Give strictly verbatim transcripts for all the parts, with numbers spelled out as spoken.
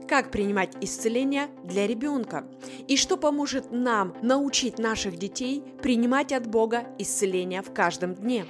как принимать исцеление для ребенка и что поможет нам научить наших детей принимать от Бога исцеление в каждом дне.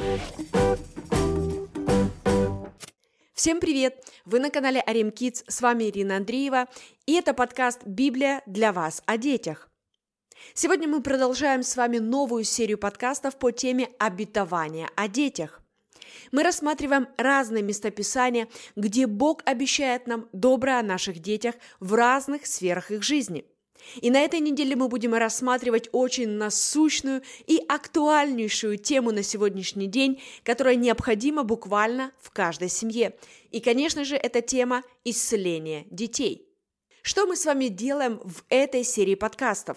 Всем привет! Вы на канале Арим Kids, с вами Ирина Андреева, и это подкаст «Библия для вас о детях». Сегодня мы продолжаем с вами новую серию подкастов по теме обетования о детях. Мы рассматриваем разные местописания, где Бог обещает нам доброе о наших детях в разных сферах их жизни. И на этой неделе мы будем рассматривать очень насущную и актуальнейшую тему на сегодняшний день, которая необходима буквально в каждой семье. И, конечно же, это тема исцеления детей. Что мы с вами делаем в этой серии подкастов?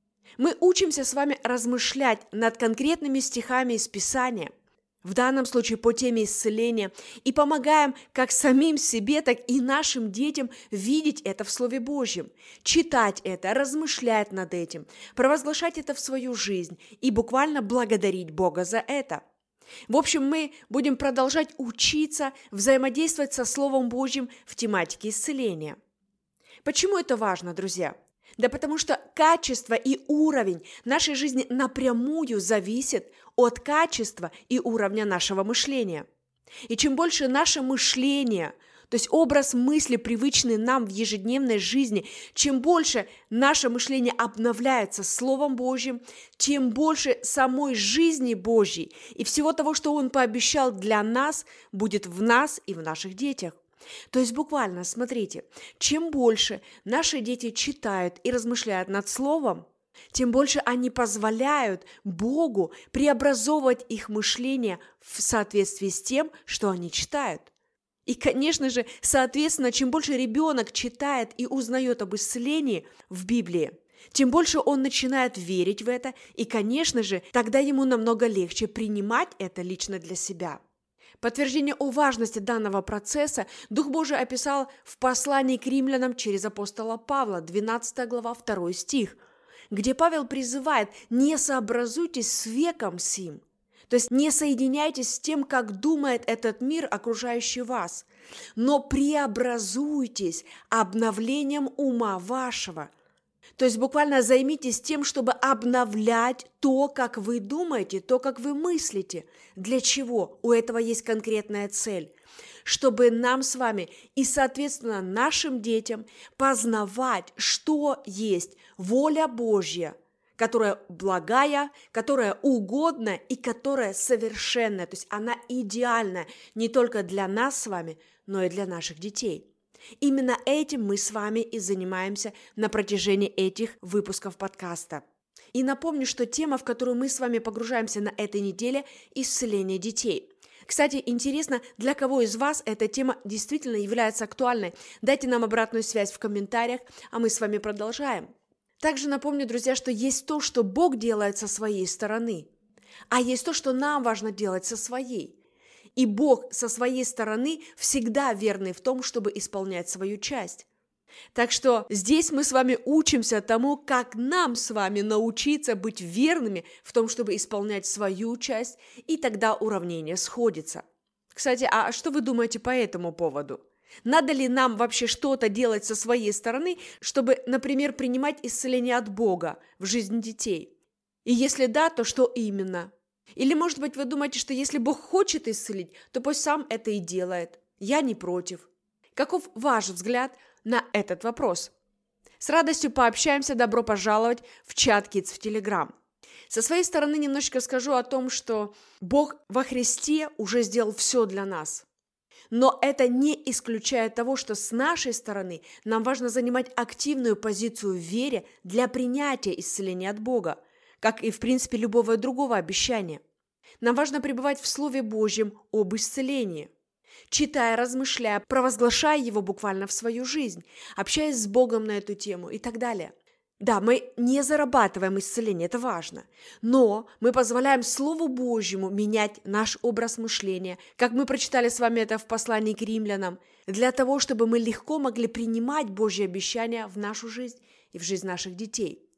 Мы учимся с вами размышлять над конкретными стихами из Писания, в данном случае по теме исцеления, и помогаем как самим себе, так и нашим детям видеть это в Слове Божьем, читать это, размышлять над этим, провозглашать это в свою жизнь и буквально благодарить Бога за это. В общем, мы будем продолжать учиться взаимодействовать со Словом Божьим в тематике исцеления. Почему это важно, друзья? Да потому что качество и уровень нашей жизни напрямую зависит от качества и уровня нашего мышления. И чем больше наше мышление, то есть образ мысли, привычный нам в ежедневной жизни, чем больше наше мышление обновляется Словом Божьим, тем больше самой жизни Божьей и всего того, что Он пообещал для нас, будет в нас и в наших детях. То есть буквально, смотрите, чем больше наши дети читают и размышляют над Словом, тем больше они позволяют Богу преобразовывать их мышление в соответствии с тем, что они читают. И, конечно же, соответственно, чем больше ребенок читает и узнает об исцелении в Библии, тем больше он начинает верить в это, и, конечно же, тогда ему намного легче принимать это лично для себя. Подтверждение о важности данного процесса Дух Божий описал в послании к римлянам через апостола Павла, двенадцатая глава, второй стих, где Павел призывает: «Не сообразуйтесь с веком сим», то есть не соединяйтесь с тем, как думает этот мир, окружающий вас, но преобразуйтесь обновлением ума вашего. То есть буквально займитесь тем, чтобы обновлять то, как вы думаете, то, как вы мыслите. Для чего? У этого есть конкретная цель. Чтобы нам с вами и, соответственно, нашим детям познавать, что есть воля Божья, которая благая, которая угодна и которая совершенная. То есть она идеальна не только для нас с вами, но и для наших детей. Именно этим мы с вами и занимаемся на протяжении этих выпусков подкаста. И напомню, что тема, в которую мы с вами погружаемся на этой неделе – исцеление детей. Кстати, интересно, для кого из вас эта тема действительно является актуальной? Дайте нам обратную связь в комментариях, а мы с вами продолжаем. Также напомню, друзья, что есть то, что Бог делает со своей стороны, а есть то, что нам важно делать со своей. И Бог со своей стороны всегда верный в том, чтобы исполнять свою часть. Так что здесь мы с вами учимся тому, как нам с вами научиться быть верными в том, чтобы исполнять свою часть, и тогда уравнение сходится. Кстати, а что вы думаете по этому поводу? Надо ли нам вообще что-то делать со своей стороны, чтобы, например, принимать исцеление от Бога в жизнь детей? И если да, то что именно? Или, может быть, вы думаете, что если Бог хочет исцелить, то пусть сам это и делает. Я не против. Каков ваш взгляд на этот вопрос? С радостью пообщаемся, добро пожаловать в чат Kids в Telegram. Со своей стороны немножечко скажу о том, что Бог во Христе уже сделал все для нас. Но это не исключает того, что с нашей стороны нам важно занимать активную позицию в вере для принятия исцеления от Бога, как и, в принципе, любого другого обещания. Нам важно пребывать в Слове Божьем об исцелении, читая, размышляя, провозглашая его буквально в свою жизнь, общаясь с Богом на эту тему и так далее. Да, мы не зарабатываем исцеление, это важно, но мы позволяем Слову Божьему менять наш образ мышления, как мы прочитали с вами это в послании к римлянам, для того, чтобы мы легко могли принимать Божьи обещания в нашу жизнь и в жизнь наших детей.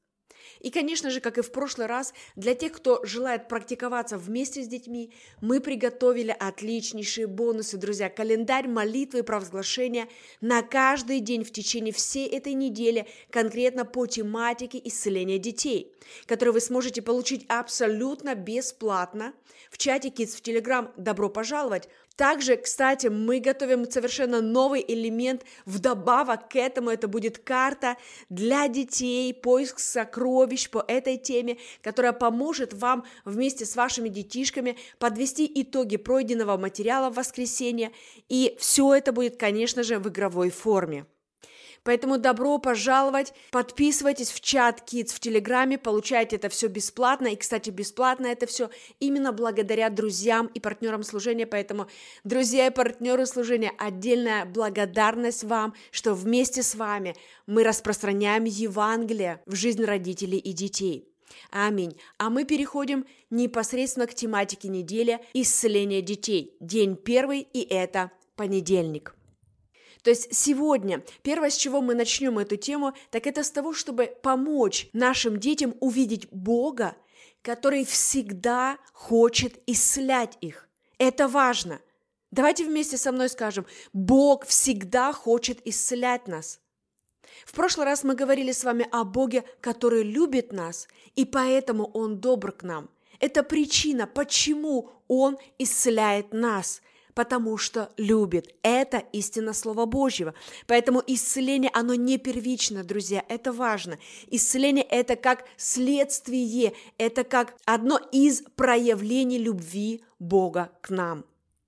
И, конечно же, как и в прошлый раз, для тех, кто желает практиковаться вместе с детьми, мы приготовили отличнейшие бонусы, друзья. Календарь молитвы и провозглашения на каждый день в течение всей этой недели, конкретно по тематике исцеления детей, которые вы сможете получить абсолютно бесплатно в чате Kids в Telegram. Добро пожаловать! Также, кстати, мы готовим совершенно новый элемент. Вдобавок к этому это будет карта для детей, поиск сокровищ по этой теме, которая поможет вам вместе с вашими детишками подвести итоги пройденного материала в воскресенье. И все это будет, конечно же, в игровой форме. Поэтому добро пожаловать, подписывайтесь в чат Kids в Телеграме, получайте это все бесплатно. И, кстати, бесплатно это все именно благодаря друзьям и партнерам служения. Поэтому, друзья и партнеры служения, отдельная благодарность вам, что вместе с вами мы распространяем Евангелие в жизнь родителей и детей. Аминь. А мы переходим непосредственно к тематике недели «Исцеление детей». День первый, и это понедельник. То есть сегодня первое, с чего мы начнем эту тему, так это с того, чтобы помочь нашим детям увидеть Бога, который всегда хочет исцелять их. Это важно. Давайте вместе со мной скажем: Бог всегда хочет исцелять нас. В прошлый раз мы говорили с вами о Боге, который любит нас, и поэтому Он добр к нам. Это причина, почему Он исцеляет нас. Потому что любит. Это истина Слова Божьего. Поэтому исцеление, оно не первично, друзья, это важно. Исцеление – это как следствие, это как одно из проявлений любви Бога к нам.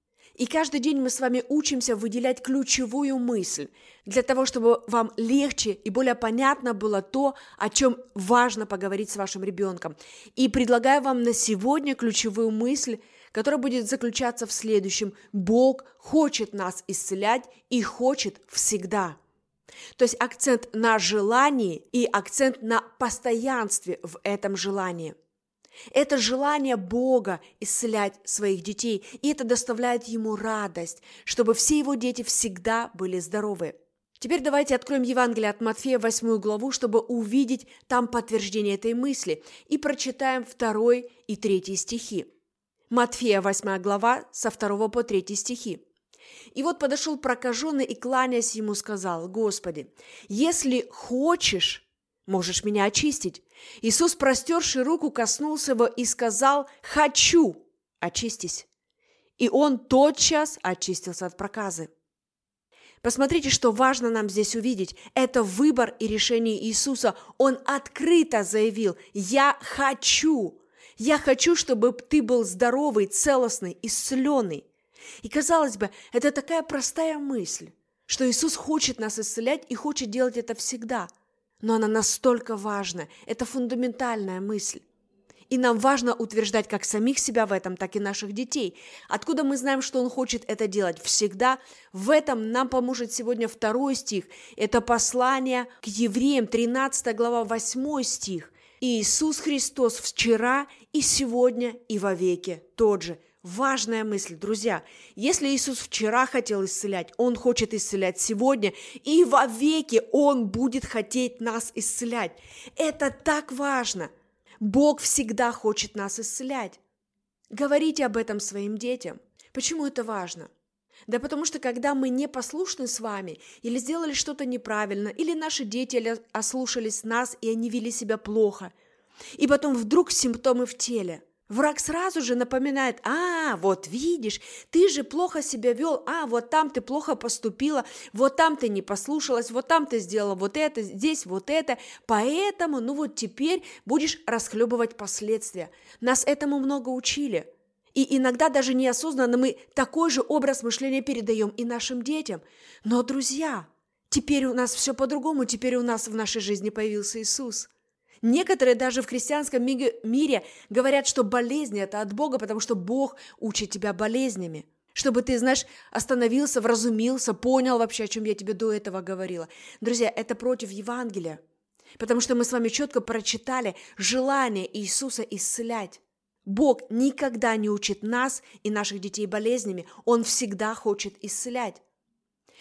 И каждый день мы с вами учимся выделять ключевую мысль для того, чтобы вам легче и более понятно было то, о чем важно поговорить с вашим ребенком. И предлагаю вам на сегодня ключевую мысль, которая будет заключаться в следующем: Бог хочет нас исцелять и хочет всегда. То есть акцент на желании и акцент на постоянстве в этом желании. Это желание Бога исцелять своих детей, и это доставляет Ему радость, чтобы все Его дети всегда были здоровы. Теперь давайте откроем Евангелие от Матфея, восьмую главу, чтобы увидеть там подтверждение этой мысли, и прочитаем второй и третий стихи. Матфея, восьмая глава, со второго по третий стихи. «И вот подошел прокаженный и, кланяясь ему, сказал: Господи, если хочешь, можешь меня очистить. Иисус, простерший руку, коснулся его и сказал: хочу, очистись. И он тотчас очистился от проказы». Посмотрите, что важно нам здесь увидеть. Это выбор и решение Иисуса. Он открыто заявил: я хочу. Я хочу, чтобы ты был здоровый, целостный, исцеленный. И, казалось бы, это такая простая мысль, что Иисус хочет нас исцелять и хочет делать это всегда. Но она настолько важна, это фундаментальная мысль. И нам важно утверждать как самих себя в этом, так и наших детей. Откуда мы знаем, что Он хочет это делать всегда? В этом нам поможет сегодня второй стих. Это послание к евреям, тринадцатая глава, восьмой стих. Иисус Христос вчера и сегодня и вовеки тот же. Важная мысль, друзья. Если Иисус вчера хотел исцелять, Он хочет исцелять сегодня, и вовеки Он будет хотеть нас исцелять. Это так важно. Бог всегда хочет нас исцелять. Говорите об этом своим детям. Почему это важно? Да потому что, когда мы непослушны с вами, или сделали что-то неправильно, или наши дети ослушались нас, и они вели себя плохо, и потом вдруг симптомы в теле, враг сразу же напоминает: а, вот видишь, ты же плохо себя вел, а, вот там ты плохо поступила, вот там ты не послушалась, вот там ты сделала вот это, здесь вот это, поэтому, ну вот теперь будешь расхлебывать последствия. Нас этому много учили. И иногда даже неосознанно мы такой же образ мышления передаем и нашим детям. Но, друзья, теперь у нас все по-другому, теперь у нас в нашей жизни появился Иисус. Некоторые даже в христианском мире говорят, что болезни – это от Бога, потому что Бог учит тебя болезнями. Чтобы ты, знаешь, остановился, вразумился, понял вообще, о чем я тебе до этого говорила. Друзья, это против Евангелия, потому что мы с вами четко прочитали желание Иисуса исцелять. Бог никогда не учит нас и наших детей болезнями. Он всегда хочет исцелять.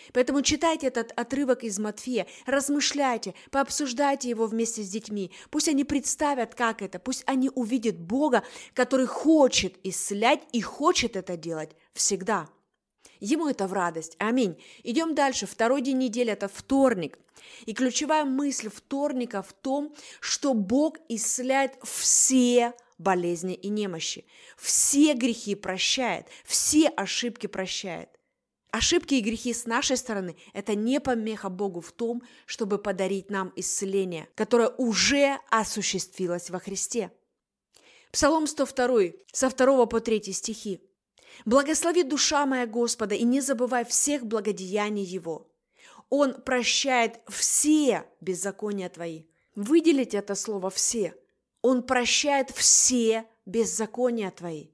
Поэтому читайте этот отрывок из Матфея, размышляйте, пообсуждайте его вместе с детьми. Пусть они представят, как это, пусть они увидят Бога, который хочет исцелять и хочет это делать всегда. Ему это в радость. Аминь. Идем дальше. Второй день недели – это вторник. И ключевая мысль вторника в том, что Бог исцеляет все болезни и немощи. Все грехи прощает, все ошибки прощает. Ошибки и грехи с нашей стороны – это не помеха Богу в том, чтобы подарить нам исцеление, которое уже осуществилось во Христе. Псалом сто два, со второго по третий стихи. «Благослови, душа моя, Господа, и не забывай всех благодеяний Его. Он прощает все беззакония твои». Выделите это слово «все». Он прощает все беззакония твои,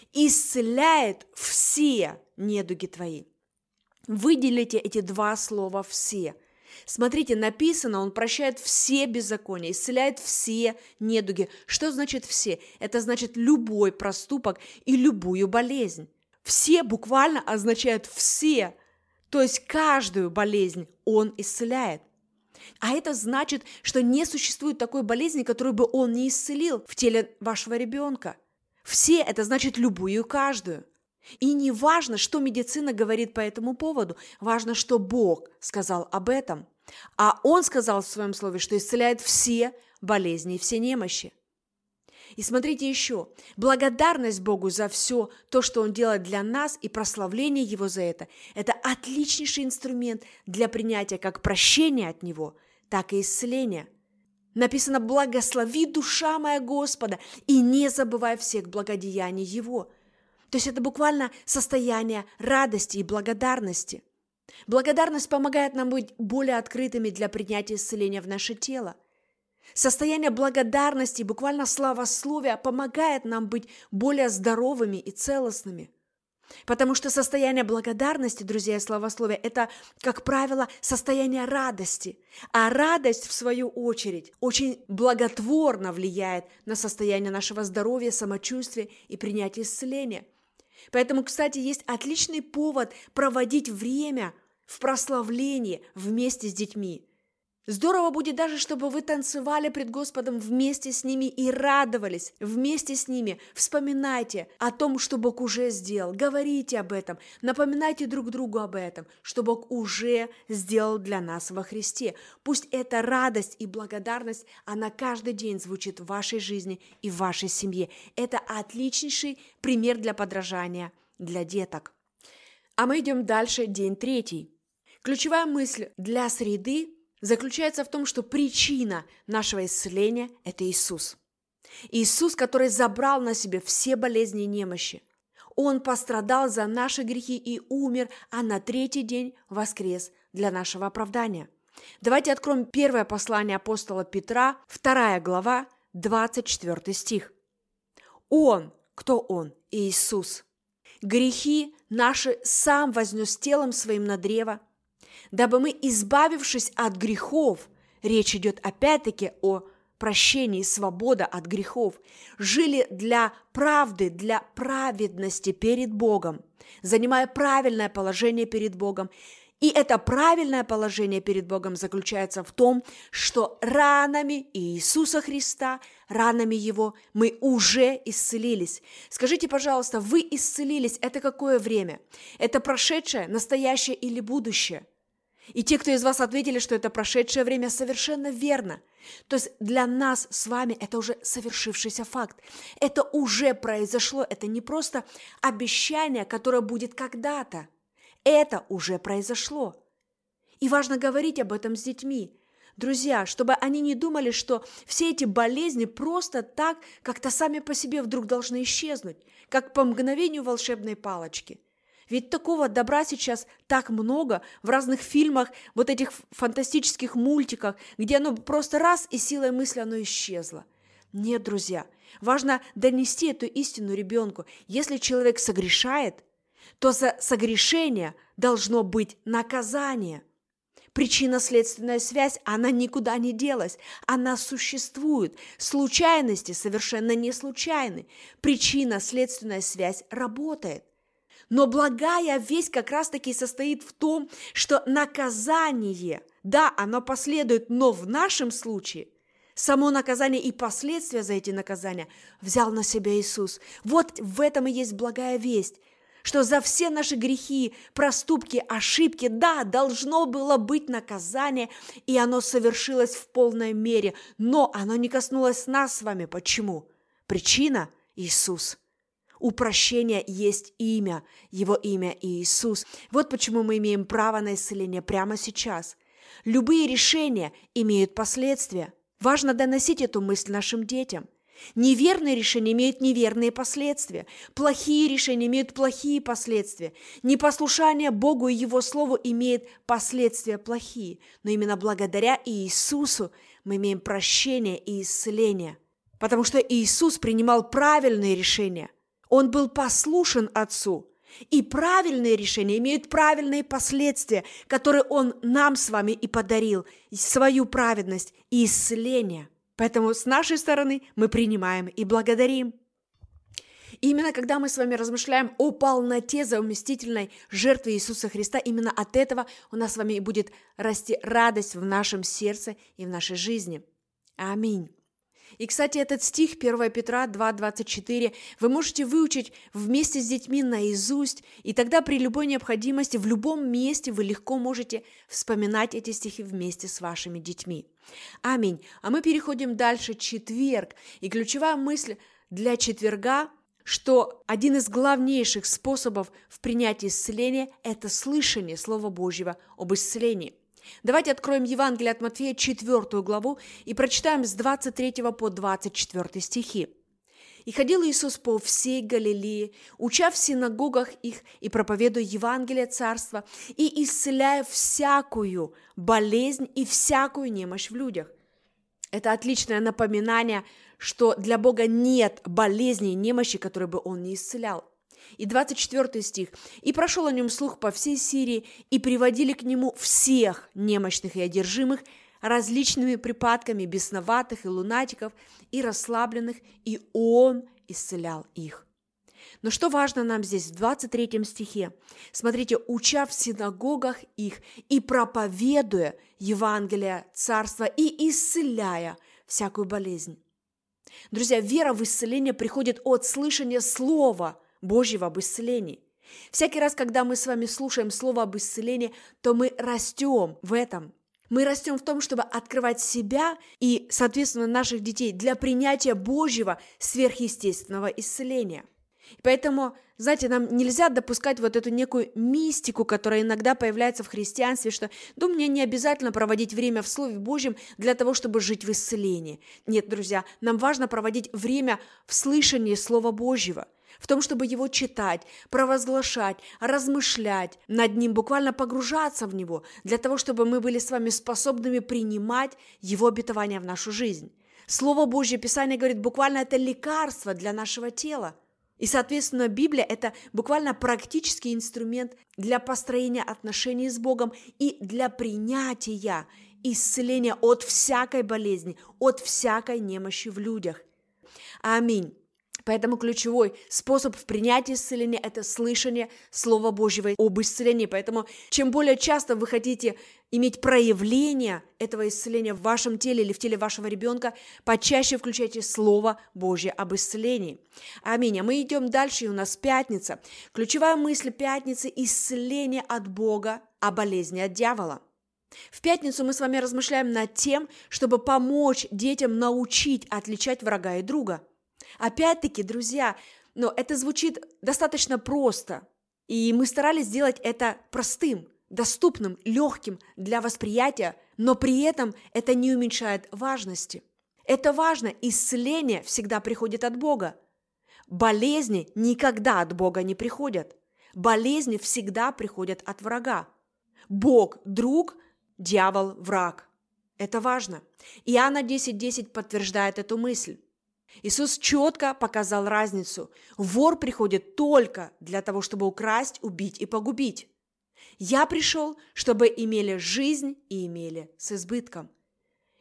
исцеляет все недуги твои. Выделите эти два слова «все». Смотрите, написано, Он прощает все беззакония, исцеляет все недуги. Что значит «все»? Это значит любой проступок и любую болезнь. «Все» буквально означает «все», то есть каждую болезнь Он исцеляет. А это значит, что не существует такой болезни, которую бы Он не исцелил в теле вашего ребенка. «Все» – это значит любую и каждую. И не важно, что медицина говорит по этому поводу, важно, что Бог сказал об этом. А Он сказал в Своем Слове, что исцеляет все болезни и все немощи. И смотрите еще, благодарность Богу за все то, что Он делает для нас, и прославление Его за это, это отличнейший инструмент для принятия как прощения от Него, так и исцеления. Написано: «Благослови, душа моя, Господа, и не забывай всех благодеяний Его». То есть это буквально состояние радости и благодарности. Благодарность помогает нам быть более открытыми для принятия исцеления в наше тело. Состояние благодарности, буквально славословия, помогает нам быть более здоровыми и целостными. Потому что состояние благодарности, друзья, и славословия – это, как правило, состояние радости. А радость, в свою очередь, очень благотворно влияет на состояние нашего здоровья, самочувствия и принятия исцеления. Поэтому, кстати, есть отличный повод проводить время в прославлении вместе с детьми. Здорово будет даже, чтобы вы танцевали пред Господом вместе с ними и радовались вместе с ними. Вспоминайте о том, что Бог уже сделал. Говорите об этом, напоминайте друг другу об этом, что Бог уже сделал для нас во Христе. Пусть эта радость и благодарность, она каждый день звучит в вашей жизни и в вашей семье. Это отличнейший пример для подражания для деток. А мы идем дальше, день третий. Ключевая мысль для среды заключается в том, что причина нашего исцеления – это Иисус. Иисус, который забрал на себе все болезни и немощи. Он пострадал за наши грехи и умер, а на третий день воскрес для нашего оправдания. Давайте откроем первое послание апостола Петра, вторая глава, двадцать четвёртый стих. Он, кто Он? Иисус. Грехи наши сам вознес телом своим на древо, дабы мы, избавившись от грехов, речь идет опять-таки о прощении, свобода от грехов, жили для правды, для праведности перед Богом, занимая правильное положение перед Богом. И это правильное положение перед Богом заключается в том, что ранами Иисуса Христа, ранами Его мы уже исцелились. Скажите, пожалуйста, вы исцелились, это какое время? Это прошедшее, настоящее или будущее? И те, кто из вас ответили, что это прошедшее время, совершенно верно. То есть для нас с вами это уже совершившийся факт. Это уже произошло, это не просто обещание, которое будет когда-то. Это уже произошло. И важно говорить об этом с детьми. Друзья, чтобы они не думали, что все эти болезни просто так как-то сами по себе вдруг должны исчезнуть, как по мгновению волшебной палочки. Ведь такого добра сейчас так много в разных фильмах, вот этих фантастических мультиках, где оно просто раз и силой мысли оно исчезло. Нет, друзья, важно донести эту истину ребенку. Если человек согрешает, то за согрешение должно быть наказание. Причинно-следственная связь, она никуда не делась, она существует. Случайности совершенно не случайны. Причинно-следственная связь работает. Но благая весть как раз-таки состоит в том, что наказание, да, оно последует, но в нашем случае само наказание и последствия за эти наказания взял на себя Иисус. Вот в этом и есть благая весть, что за все наши грехи, проступки, ошибки, да, должно было быть наказание, и оно совершилось в полной мере, но оно не коснулось нас с вами. Почему? Причина – Иисус. У прощения есть имя, его имя Иисус. Вот почему мы имеем право на исцеление прямо сейчас. Любые решения имеют последствия. Важно доносить эту мысль нашим детям. Неверные решения имеют неверные последствия. Плохие решения имеют плохие последствия. Непослушание Богу и Его Слову имеет последствия плохие. Но именно благодаря Иисусу мы имеем прощение и исцеление. Потому что Иисус принимал правильные решения. Он был послушен Отцу. И правильные решения имеют правильные последствия, которые Он нам с вами и подарил. Свою праведность и исцеление. Поэтому с нашей стороны мы принимаем и благодарим. И именно когда мы с вами размышляем о полноте заместительной жертвы Иисуса Христа, именно от этого у нас с вами и будет расти радость в нашем сердце и в нашей жизни. Аминь. И, кстати, этот стих первое Петра два двадцать четыре вы можете выучить вместе с детьми наизусть, и тогда при любой необходимости, в любом месте вы легко можете вспоминать эти стихи вместе с вашими детьми. Аминь. А мы переходим дальше, четверг. И ключевая мысль для четверга, что один из главнейших способов в принятии исцеления – это слышание Слова Божьего об исцелении. Давайте откроем Евангелие от Матфея, четвёртую главу, и прочитаем с двадцать третьего по двадцать четвёртый стихи. «И ходил Иисус по всей Галилее, уча в синагогах их и проповедуя Евангелие Царства, и исцеляя всякую болезнь и всякую немощь в людях». Это отличное напоминание, что для Бога нет болезни и немощи, которые бы Он не исцелял. И двадцать четвёртый стих. «И прошел о нем слух по всей Сирии, и приводили к нему всех немощных и одержимых различными припадками бесноватых и лунатиков, и расслабленных, и он исцелял их». Но что важно нам здесь в двадцать третьем стихе? Смотрите, «уча в синагогах их и проповедуя Евангелие Царства и исцеляя всякую болезнь». Друзья, вера в исцеление приходит от слышания Слова Божьего об исцелении. Всякий раз, когда мы с вами слушаем Слово об исцелении, то мы растем в этом. Мы растем в том, чтобы открывать себя и, соответственно, наших детей для принятия Божьего сверхъестественного исцеления. И поэтому, знаете, нам нельзя допускать вот эту некую мистику, которая иногда появляется в христианстве, что, да, мне не обязательно проводить время в Слове Божьем для того, чтобы жить в исцелении. Нет, друзья, нам важно проводить время в слышании Слова Божьего, в том, чтобы его читать, провозглашать, размышлять над ним, буквально погружаться в него, для того, чтобы мы были с вами способными принимать его обетования в нашу жизнь. Слово Божье, Писание говорит, буквально это лекарство для нашего тела. И, соответственно, Библия – это буквально практический инструмент для построения отношений с Богом и для принятия исцеления от всякой болезни, от всякой немощи в людях. Аминь. Поэтому ключевой способ в принятии исцеления – это слышание Слова Божьего об исцелении. Поэтому чем более часто вы хотите иметь проявление этого исцеления в вашем теле или в теле вашего ребенка, почаще включайте Слово Божье об исцелении. Аминь. А мы идем дальше, и у нас пятница. Ключевая мысль пятницы – исцеление от Бога, а болезни от дьявола. В пятницу мы с вами размышляем над тем, чтобы помочь детям научить отличать врага и друга. Опять-таки, друзья, но это звучит достаточно просто, и мы старались сделать это простым, доступным, легким для восприятия, но при этом это не уменьшает важности. Это важно, исцеление всегда приходит от Бога. Болезни никогда от Бога не приходят. Болезни всегда приходят от врага. Бог – друг, дьявол – враг. Это важно. Иоанна десять десять подтверждает эту мысль. Иисус четко показал разницу. Вор приходит только для того, чтобы украсть, убить и погубить. Я пришел, чтобы имели жизнь и имели с избытком.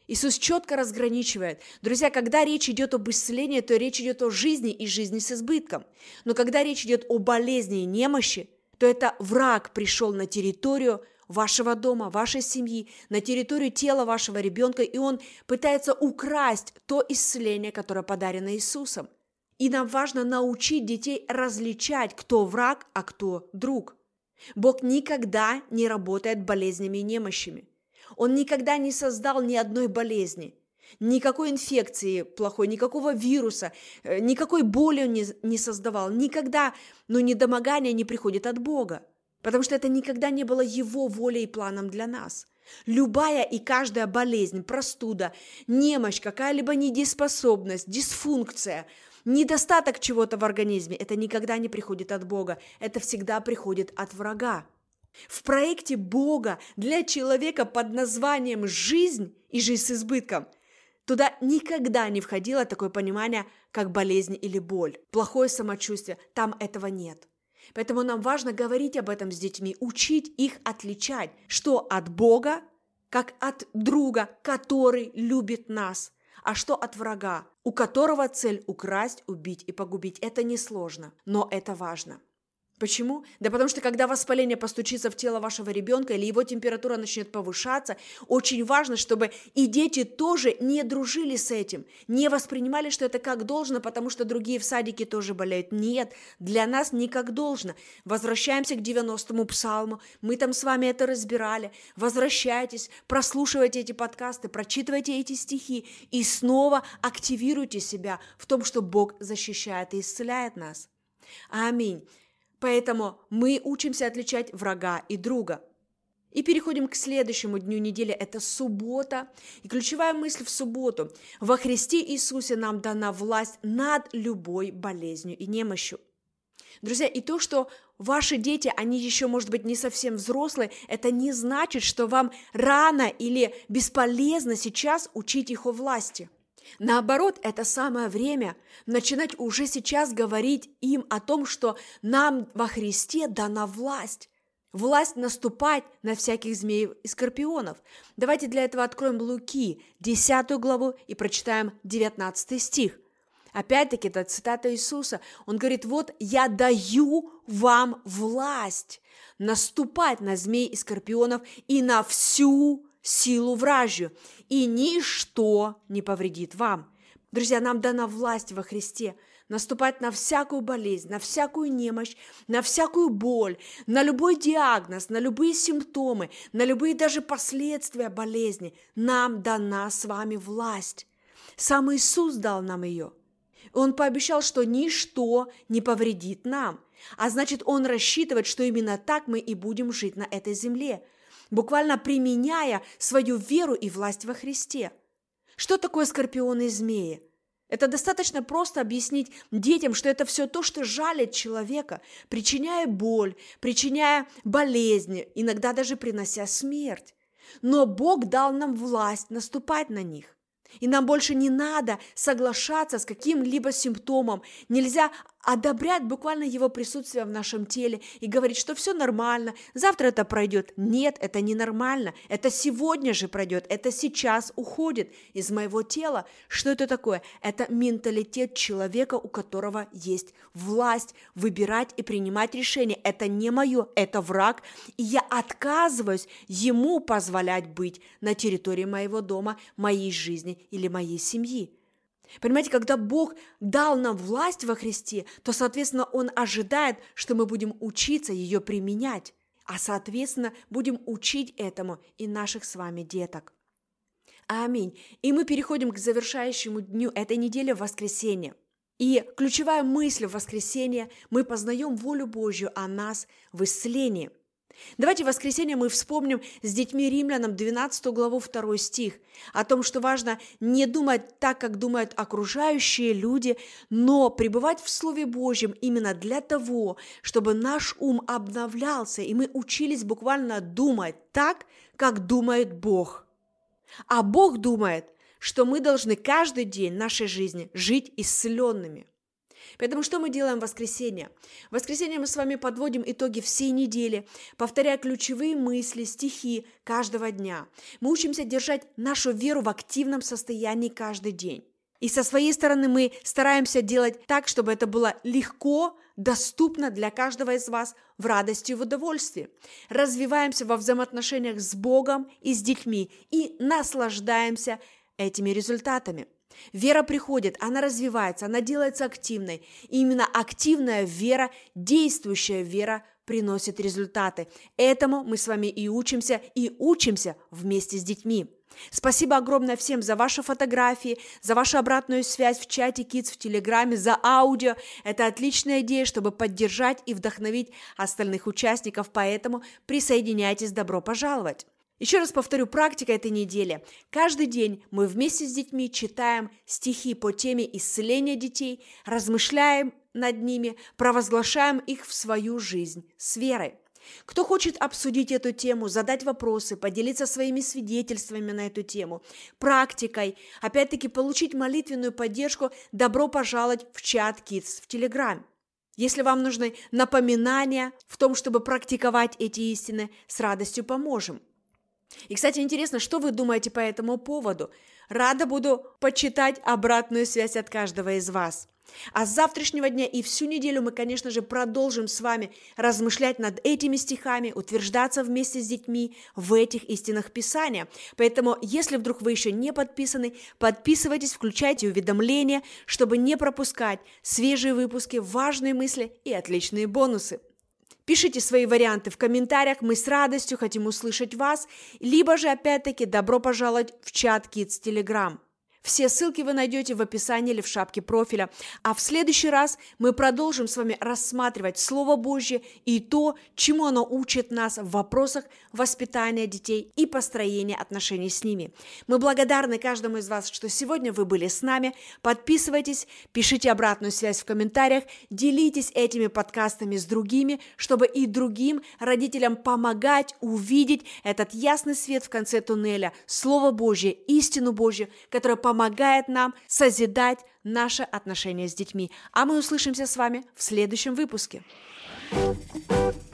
Иисус четко разграничивает. Друзья, когда речь идет об исцелении, то речь идет о жизни и жизни с избытком. Но когда речь идет о болезни и немощи, то это враг пришел на территорию вашего дома, вашей семьи, на территорию тела вашего ребенка, и он пытается украсть то исцеление, которое подарено Иисусом. И нам важно научить детей различать, кто враг, а кто друг. Бог никогда не работает болезнями и немощами. Он никогда не создал ни одной болезни, никакой инфекции плохой, никакого вируса, никакой боли он не, не создавал. Никогда, но недомогание не приходит от Бога, потому что это никогда не было Его волей и планом для нас. Любая и каждая болезнь, простуда, немощь, какая-либо недееспособность, дисфункция, недостаток чего-то в организме, это никогда не приходит от Бога, это всегда приходит от врага. В проекте Бога для человека под названием «Жизнь» и «Жизнь с избытком» туда никогда не входило такое понимание, как болезнь или боль, плохое самочувствие. Там этого нет. Поэтому нам важно говорить об этом с детьми, учить их отличать, что от Бога, как от друга, который любит нас, а что от врага, у которого цель украсть, убить и погубить. Это несложно, но это важно. Почему? Да потому что когда воспаление постучится в тело вашего ребенка или его температура начнет повышаться, очень важно, чтобы и дети тоже не дружили с этим, не воспринимали, что это как должно, потому что другие в садике тоже болеют. Нет, для нас не как должно. Возвращаемся к девяностому псалму, мы там с вами это разбирали. Возвращайтесь, прослушивайте эти подкасты, прочитывайте эти стихи и снова активируйте себя в том, что Бог защищает и исцеляет нас. Аминь. Поэтому мы учимся отличать врага и друга. И переходим к следующему дню недели. Это суббота. И ключевая мысль в субботу. Во Христе Иисусе нам дана власть над любой болезнью и немощью. Друзья, и то, что ваши дети, они еще, может быть, не совсем взрослые, это не значит, что вам рано или бесполезно сейчас учить их о власти. Наоборот, это самое время начинать уже сейчас говорить им о том, что нам во Христе дана власть. Власть наступать на всяких змеев и скорпионов. Давайте для этого откроем Луки, десятую главу, и прочитаем девятнадцатый стих. Опять-таки, это цитата Иисуса. Он говорит: «Вот я даю вам власть наступать на змей и скорпионов и на всю силу вражью, и ничто не повредит вам». Друзья, нам дана власть во Христе наступать на всякую болезнь, на всякую немощь, на всякую боль, на любой диагноз, на любые симптомы, на любые даже последствия болезни. Нам дана с вами власть. Сам Иисус дал нам ее. Он пообещал, что ничто не повредит нам, а значит, Он рассчитывает, что именно так мы и будем жить на этой земле, буквально применяя свою веру и власть во Христе. Что такое скорпионы и змеи? Это достаточно просто объяснить детям, что это все то, что жалит человека, причиняя боль, причиняя болезни, иногда даже принося смерть. Но Бог дал нам власть наступать на них. И нам больше не надо соглашаться с каким-либо симптомом. Нельзя одобрять буквально его присутствие в нашем теле и говорить, что все нормально, завтра это пройдет. Нет, это не нормально. Это сегодня же пройдет. Это сейчас уходит из моего тела. Что это такое? Это менталитет человека, у которого есть власть выбирать и принимать решения. Это не мое, это враг. И я отказываюсь ему позволять быть на территории моего дома, моей жизни или моей семьи. Понимаете, когда Бог дал нам власть во Христе, то, соответственно, Он ожидает, что мы будем учиться ее применять, а, соответственно, будем учить этому и наших с вами деток. Аминь. И мы переходим к завершающему дню этой недели, в воскресенье. И ключевая мысль в воскресенье – мы познаем волю Божью о нас в исцелении. Давайте в воскресенье мы вспомним с детьми Римлянам двенадцатую главу второй стих о том, что важно не думать так, как думают окружающие люди, но пребывать в Слове Божьем именно для того, чтобы наш ум обновлялся, и мы учились буквально думать так, как думает Бог. А Бог думает, что мы должны каждый день нашей жизни жить исцеленными. Поэтому что мы делаем в воскресенье? В воскресенье мы с вами подводим итоги всей недели, повторяя ключевые мысли, стихи каждого дня. Мы учимся держать нашу веру в активном состоянии каждый день. И со своей стороны мы стараемся делать так, чтобы это было легко, доступно для каждого из вас в радости и в удовольствии. Развиваемся во взаимоотношениях с Богом и с детьми и наслаждаемся этими результатами. Вера приходит, она развивается, она делается активной. И именно активная вера, действующая вера приносит результаты. Этому мы с вами и учимся, и учимся вместе с детьми. Спасибо огромное всем за ваши фотографии, за вашу обратную связь в чате Kids, в Телеграме, за аудио. Это отличная идея, чтобы поддержать и вдохновить остальных участников, поэтому присоединяйтесь, добро пожаловать. Еще раз повторю, практика этой недели. Каждый день мы вместе с детьми читаем стихи по теме исцеления детей, размышляем над ними, провозглашаем их в свою жизнь с верой. Кто хочет обсудить эту тему, задать вопросы, поделиться своими свидетельствами на эту тему, практикой, опять-таки получить молитвенную поддержку, добро пожаловать в чат Kids в Телеграме. Если вам нужны напоминания в том, чтобы практиковать эти истины, с радостью поможем. И, кстати, интересно, что вы думаете по этому поводу? Рада буду почитать обратную связь от каждого из вас. А с завтрашнего дня и всю неделю мы, конечно же, продолжим с вами размышлять над этими стихами, утверждаться вместе с детьми в этих истинах Писания. Поэтому, если вдруг вы еще не подписаны, подписывайтесь, включайте уведомления, чтобы не пропускать свежие выпуски, важные мысли и отличные бонусы. Пишите свои варианты в комментариях, мы с радостью хотим услышать вас, либо же, опять-таки, добро пожаловать в чат Kids Telegram. Все ссылки вы найдете в описании или в шапке профиля. А в следующий раз мы продолжим с вами рассматривать Слово Божье и то, чему оно учит нас в вопросах воспитания детей и построения отношений с ними. Мы благодарны каждому из вас, что сегодня вы были с нами. Подписывайтесь, пишите обратную связь в комментариях, делитесь этими подкастами с другими, чтобы и другим родителям помогать увидеть этот ясный свет в конце туннеля, Слово Божье, истину Божью, которая помогает помогает нам созидать наши отношения с детьми. А мы услышимся с вами в следующем выпуске.